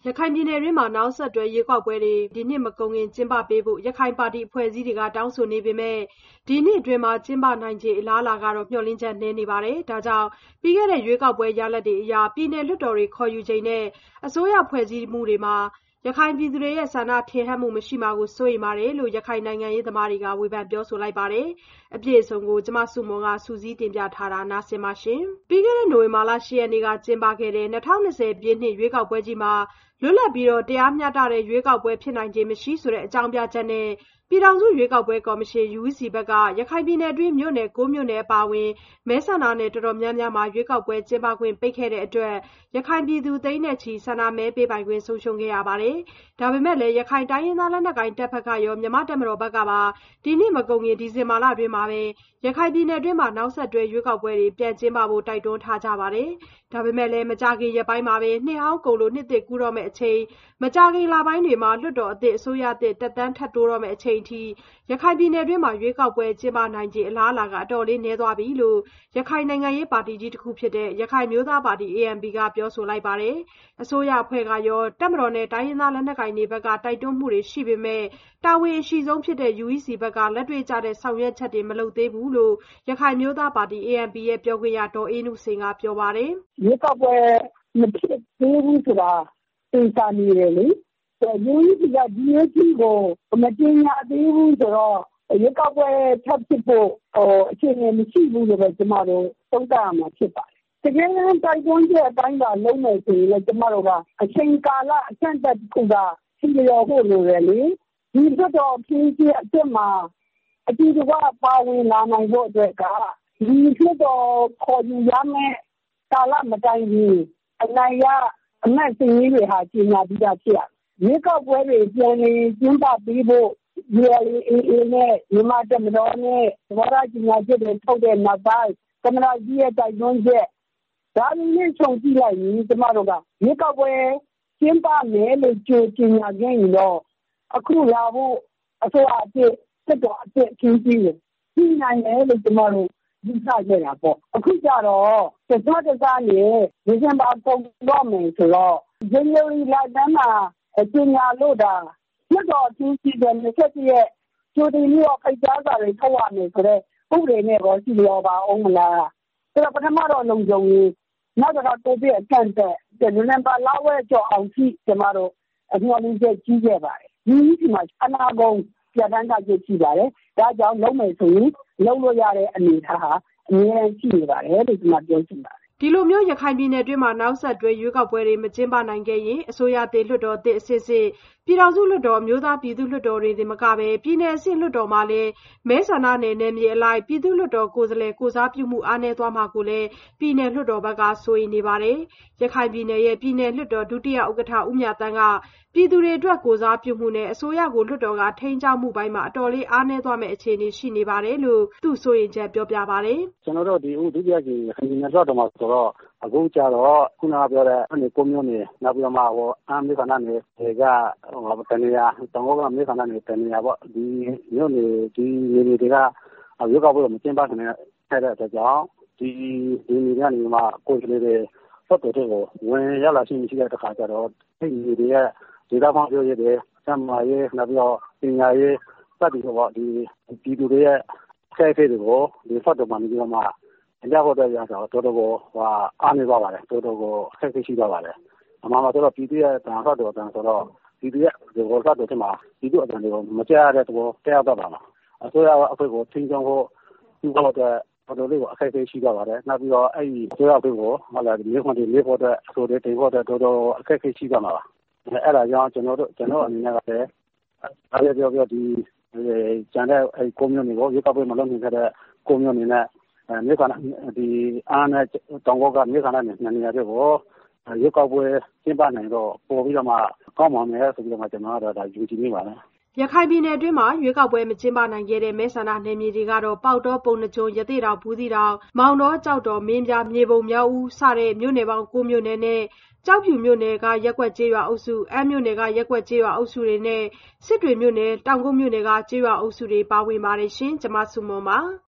ရခိုင်ပြည်နယ်တွင်းမှာနောက်ဆက်တွဲရွေးကောက်ပွဲတွေဒီနှစ်မကုန်ခင်ကျင်းပပေးဖို့ရခိုင်ပါတီအဖွဲ့အစည်းတွေကတောင်းဆိုနေပေမဲ့ဒီနှစ်အတွင်းမှာကျင်းပနိုင်ခြေအလားအလာကတော့မျှော်လင့်ချက်နည်းနေပါတယ်။ဒါကြောင့်ပြီးခဲ့တဲ့ရွေးကောက်ပွဲရလဒ်တွေအရပြည်နယ်လွှတ်တော်တွေခေါ်ယူချိန်နဲ့အစိုးရဖွဲ့စည်းမှုတွေမှာရခိုင်ပြည်သူတွေရဲ့ဆန္ဒထင်ဟပ်မှုမရှိမှာကိုစိုးရိမ်ပါတယ်လို့ရခိုင်နိုင်ငံရေးသမားတွေကဝေဖန်ပြောဆိုလိုက်ပါတယ်။အပြည့်အစုံကိုမဆုမွန်ကစုစည်းတင်ပြထားတာနားဆင်ပါရှင်။ပြီးခဲ့တဲ့နိုဝင်ဘာလ10ရက်နေ့ကကျင်းပခဲ့တဲ့2020ပြည့်နှစ်ရွေးကောက်ပွဲကြီးမှာလွတ်လပ်ပြီးတရားမျှတတဲ့ရွေးကောက်ပွဲဖြစ်နိုင်ခြင်းမရှိဆိုတဲ့အကြောင်းပြချက်နဲ့ပြည်ထောင်စုရွေးကောက်ပွဲကော်မရှင် UEC ဘက်ကရခိုင်ပြည်နယ်အတွင်းမြို့နယ်9မြို့နယ်အပါအဝင်မဲဆန္ဒနယ်တော်တော်များများမှာရွေးကောက်ပွဲကျင်းပခွင့်ပိတ်ခဲ့တဲ့အတွက်ရခိုင်ပြည်သူသိန်းနဲ့ချီဆန္ဒမဲပေးပိုင်ခွင့်ဆုံးရှုံးခဲ့ရပါတယ်။ဒါပေမဲ့လည်းရခိုင်တိုင်းရင်းသားလက်နက်ကိုင်တပ်ဖက်ကရောမြန်မာတပ်မတော်ဘက်ကပါဒီနှစ်မကုန်ခင်ဒီဇင်ဘာလအတွင်းမှာပဲရခိုင်ပြည်နယ်အတွင်းမှာနောက်ဆက်တွဲရွေးကောက်ပွဲတွေပြန်ကျင်းပဖို့တိုက်တွန်းထားကြပါတယ်။ဒါပေမဲ့လည်းမကြာခင်ရက်ပိုင်းမှာပဲနှစ်ဟောင်းကုန်လို့နှစ်သစ်ကူးတော့မယ့်အချိန်မကြာခင်လပိုင်းတွေမှာလွှတ်တော်အသစ်အစိုးရအသစ်တက်တန်းထပ်တိုးတော့မယ့်အချိန်ထိရခိုင်ပြည်နယ်တွင်းမှာရွေးကောက်ပွဲကျင်းပနိုင်ခြေအလားအလာကအတော်လေးနည်းသွားပြီလို့ရခိုင်နိုင်ငံရေးပါတီကြီးတစ်ခုဖြစ်တဲ့ရခိုင်မျိုးသားပါတီ ANP ကပြောဆိုလိုက်ပါတယ်။အစိုးရအဖွဲ့ကရောတပ်မတော်နဲ့တိုင်းရင်းသားလက်နက်ကိုင်တွေဘက်ကတိုက်တွန်းမှုတွေရှိပေမဲ့တာဝန်အရှိဆုံးဖြစ်တဲ့ UEC ဘက်ကလက်တွေ့ကျတဲ့ဆောင်ရွက်ချက်တွေမလုပ်သေးဘူးလို့ရခိုင်မျိုးသားပါတီ ANP ရဲ့ပြောခွင့်ရဒေါ်အေးနုစိန်ကပြောပါတယ်။ရွေးကောက်ပွဲမဖြစ်သေးဘူးဆိုတာသိချနေတယ်လေ။ UEC ကဒီနေ့ကြီးကိုမတင်ညာသေးဘူးဆိုတော့ရွေးကောက်ပွဲထပ်ဖြစ်ဖို့အခြေအနေမရှိဘူးလို့ပဲကျမတို့သုံးသပ်ရမှာဖြစ်ပါတယ်။တကယ်တိုက်တွန်းချက်အတိုင်းသာလုံးမယ်ဆိုရင်လည်းကျမတို့ကအချိန်ကာလအဆင့်တက်တစ်ခုကရှိလျော်ဖို့လိုတယ်လေ။ဒီလွှတ်တော်အဖြစ်အစ်စ်မှာအတူတူပါဝင်လာနိုင်ဖို့အတွက်ကဒီလွှတ်တော်ခေါ်ယူရမယ့်ကာလမတိုင်ခင်အနိုင်ရအမတ်စည်းတွေဟာကျင်းပပြီးသားဖြစ်ရတယ်။ရွေးကောက်ပွဲတွေပြန်လည်ကျင်းပပြီးဖို့ ULA/AA နဲ့မြန်မာတပ်မတော်နဲ့သဘောထားကြေညာချက်တွေထုတ်တဲ့နောက်ပိုင်းသမ္မတကြီးရဲ့တိုက်တွန်းချက်ဒါတွေနဲ့ခြုံကြည့်လိုက်ရင်ကျမတို့ကရွေးကောက်ပွဲကျင်းပမယ်လို့ကြေညာခဲ့ရင်တော့အခုလာဖို့အစိုးရအဖြစ်တက်တော်အဖြစ်ချင်းကြီးကိုပြီးနိုင်တယ်လို့ကျမတို့ယူဆခဲ့တာပေါ့အခုကျတော့တစားနဲ့ဒီဇင်ဘာကုန်တော့မယ်ဆိုတော့ဇန်နဝါရီလတန်းမှာကြေညာလို့ဒါလွှတ်တော်အချင်းချင်းတွေ27ရက်ကျိုးတင်ပြီးတော့ဖိတ်ကြားစာတွေထုတ်ရမယ်ဆိုတော့ဥပဒေနဲ့တော့ရှိလျော်ပါအောင်မလားဆိုတော့ပထမတော့လုံခြုံရေးနောက်တော့ကိုဗစ်အကန့်အသတ်နိုဝင်ဘာလဝက်ကျော်အောင်ထိကျမတို့အမျှော်လင့်ချက်ကြီးခဲ့ပါတယ်ဒီမှာအနာဂုံပြဋ္ဌာန်းချက်ရှိပါတယ်ဒါကြောင့်လုံးမယ်ဆိုရင်လုံးလို့ရတဲ့အနေအထားဟာအများကြီးရှိနေပါတယ်လို့ကျွန်မပြောချင်ပါတယ်ဒီလိုမျိုးရခိုင်ပြည်နယ်တွင်းမှာနောက်ဆက်တွဲရွေးကောက်ပွဲတွေမကျင်းပနိုင်ခဲ့ရင်အစိုးရအသစ်လွှတ်တော်အသစ်အစစ်ပြည်ထောင်စုလွှတ်တော်မျိုးသားပြည်သူ့လွှတ်တော်တွေတင်မကပဲပြည်နယ်အဆင့်လွှတ်တော်မှာလည်းမဲဆန္ဒနယ်နယ်မြေအလိုက်ပြည်သူ့လွှတ်တော်ကိုယ်စားလှယ်ကိုစားပြုမှုအားနည်းသွားမှာကိုလည်းပြည်နယ်လွှတ်တော်ဘက်ကစိုးရိမ်နေပါတယ်။ရခိုင်ပြည်နယ်ရဲ့ပြည်နယ်လွှတ်တော်ဒုတိယဥက္ကဋ္ဌဦးမြတန်းကပြည်သူတွေအတွက်ကိုစားပြုမှုနဲ့အစိုးရကိုလွှတ်တော်ကထိန်းချုပ်မှုပိုင်းမှာအတော်လေးအားနည်းသွားမယ့်အခြေအနေရှိနေပါတယ်လို့သူစိုးရိမ်ချက်ပြောပြပါတယ်။ကျွန်တော်တို့ဒီဒုတိယကြီးရခိုင်ပြည်နယ်လွှတ်တော်မှာဆိုတော့အခုကျတော့ခုနကပြောတဲ့ကိုမျိုးနေနောက်ပြီးတော့မှအမ်းမြေခန္ဓာနေကတနေရာတောင်ကမြေခန္ဓာနေတနေရာပေါ့ဒီမျိုးနေဒီနေတွေကရွေးကောက်ပွဲမကျင်းပနိုင်တဲ့အတွက်ကြောင့်ဒီနေကနေမှကိုယ်ကလေးတွေဖတ်တော်တွေကိုဝင်ရောက်လာရှိတဲ့အခါကျတော့ဒီနေတွေရဲ့ဒေသပေါင်းပြောရတဲ့စမ်းမာရေးနောက်ပြီးတော့ပညာရေးစသည်ဖြင့်ပေါ့ဒီပြည်သူတွေရဲ့အခက်အခဲတွေကိုဒီဖတ်တော်မှာနေပြီးတော့မှအကြဖို့တော့ရအောင်တော်တော်ကိုအားနေပါပါတယ်တော်တော်ကိုအခက်အခဲရှိပါပါတယ်အမှန်မှာတော့ပြည်သူရဲ့တန်ဖတ်တော်တန်ဆိုတော့ပြည်သူရဲ့ဒီဘောဖတ်တော်ထဲမှာပြည်သူအတန်တွေကိုမကြားရတဲ့တော့တရားတော့ပါမှာအစိုးရအဖွဲ့ကိုထိန်းချုပ်ဖို့ဒီဘောတဲ့တော်တော်လေးကိုအခက်အခဲရှိပါပါတယ်နောက်ပြီးတော့အဲ့ဒီအစိုးရအဖွဲ့ကိုဟုတ်လားမြေခွန်တွေမြေဖို့တဲ့အဆိုတွေတင်ဖို့တော်တော်အခက်အခဲရှိပါမှာပါအဲ့ဒါကြောင့်ကျွန်တော်အနေနဲ့ကလည်းအားရပြောဒီကျန်တဲ့အဲ့ကွန်မြူနတီကိုရွေးကောက်ပွဲမလုပ်နိုင်တဲ့ကွန်မြူနတီနဲ့မြေခန္ဓာဒီအားနဲ့တောင်ကောကမြေခန္ဓာနဲ့နေရာတွေကိုရွေးကောက်ပွဲကျင်းပနိုင်တော့ပို့ပြီးတော့မှကောင်းပါမယ်ဆိုပြီးတော့မှကျွန်တော်ကတော့ဒါယူကြည်နေပါတယ်ရခိုင်ပြည်နယ်အတွင်းမှာရွေးကောက်ပွဲမကျင်းပနိုင်ခဲ့တဲ့မဲဆန္ဒနယ်မြေတွေကတော့ပေါက်တောပုံနှကျုံရသေ့တောင်ဘူးသီးတောင်မောင်တောကြောက်တော်မင်းပြားမြေပုံမြောက်ဦးစတဲ့မြို့နယ်ပေါင်း9မြို့နယ်နဲ့ကျောက်ဖြူမြို့နယ်ကရက်ကွက်ကျေးရွာအုပ်စုအမ်းမြို့နယ်ကရက်ကွက်ကျေးရွာအုပ်စုတွေနဲ့စစ်တွေမြို့နယ်တောင်ကုတ်မြို့နယ်ကကျေးရွာအုပ်စုတွေပါဝင်ပါတယ်ရှင်ကျွန်မဆုမွန်ပါ